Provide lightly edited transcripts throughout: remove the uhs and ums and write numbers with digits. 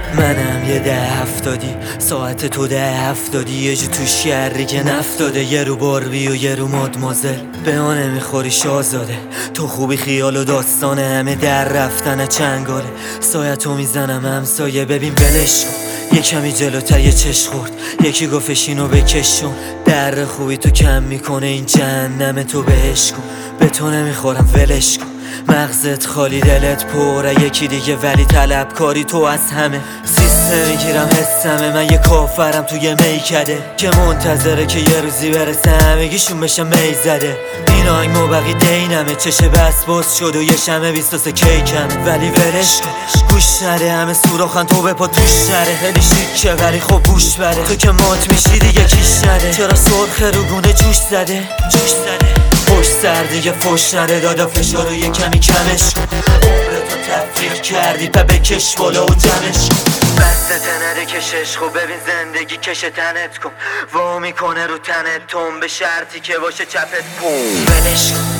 منم یه 10-70 ساعت تو 10-70 یه جو تو شهری که نفتاده، یه رو باربی و یه رو مادمازل. به ما نمیخوری شاهزاده، تو خوبی خیال و داستان همه در رفتن چنگاله. سایتو میزنم همسایه ببین ولش کن، یه کمی جلوتر یه چش خورد، یکی گفتش اینو بکشون. در خوبی تو کم میکنه این جهنم تو بهش کن. به تو نمیخورم ولش کن، مغزت خالی دلت پره یکی دیگه ولی طلبکاری تو از همه. سیستم میگیرم حسمه، من یه کافرم توی میکده که منتظره که یه روزی برسه همگیشون بشه میزده. این آهنگ مبقی دینمه، چشه بس باز شد و یه شمه 23 کیکمه. ولی ولش کن گوش نده، همه سوراخن تو به پا توش نره. خیلی شیکه ولی خب بوش بره، تو که مات میشی دیگه کیش نده. چرا سرخ رو گونه جوش زده پشت سر دیگه فش نده، دادا فشارو یه کمی کمش کن. عمرتو تفریح کردی پا بکش بالا و جمعش کن. بسته نده کشش خب ببین زندگی کش تنت کن، وا میکنه رو تنت تون به شرطی که باشه چپت پون. ولش کن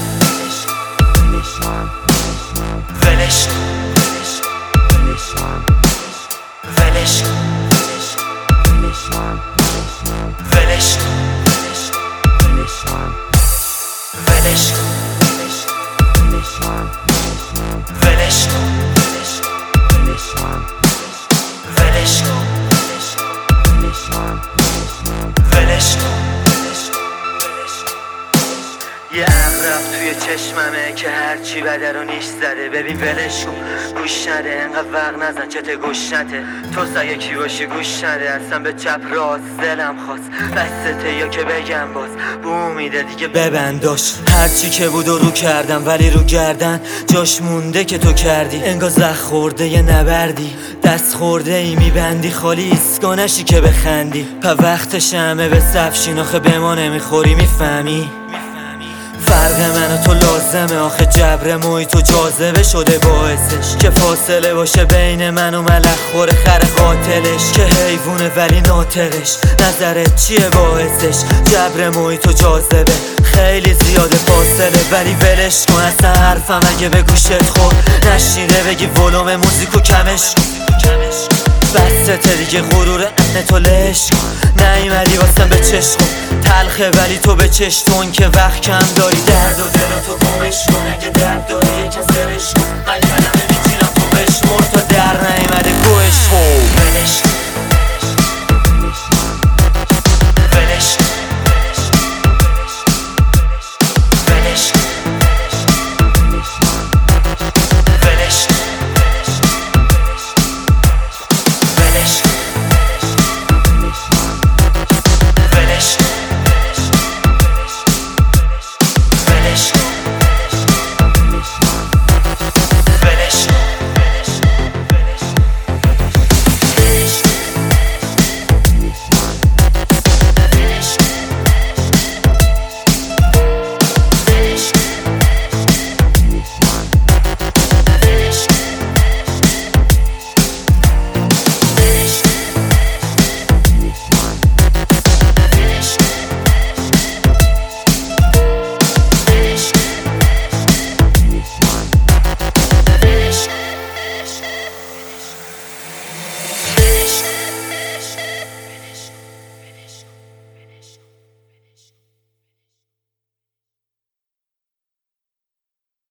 ولش کن ولش کن ولش کن ولش کن ولش کن ولش کن ولش کن. یه عقرب توی چشممه که هرچی بده رو نیش زده. ببین ولش کن گوش نده، انقدر وقت نزن چته گوش نده. تو سایه کی باشی گوش نده، اصلا به چپ راست دلم خواست بسته یا که بگم باز بو میده دیگه ببنداش. هرچی که بود و رو کردم ولی رو گردن جاش مونده که تو کردی. انگار زخ خورده یه نبردی، دست خورده ای میبندی خالی ایسکانشی که بخندی. پا وقتش همه به سفشین آخه به ما نمیخوری میفهمی. فرق من و تو لازمه آخه جبر محیط و جاذبه شده باعثش که فاصله باشه بین من و ملخ خور خر قاتلش که حیوونه ولی ناطقش. نظرت چیه باعثش؟ جبر محیط و جاذبه خیلی زیاده فاصله ولی ولش کن. اصلا حرفم اگه به گوشت خورد نشینه بگی ولوم موزیکو کمش بسته دیگه غرور تو لش کن. نیومدی واسم به چشم تلخه ولی تو به چشتون که وقت کم داری. درد و دل تو گمش کن، اگه درد داری یکم سرش کن. من یادم نمیتونم تو بشمر تا در نیومده گوش ولش کن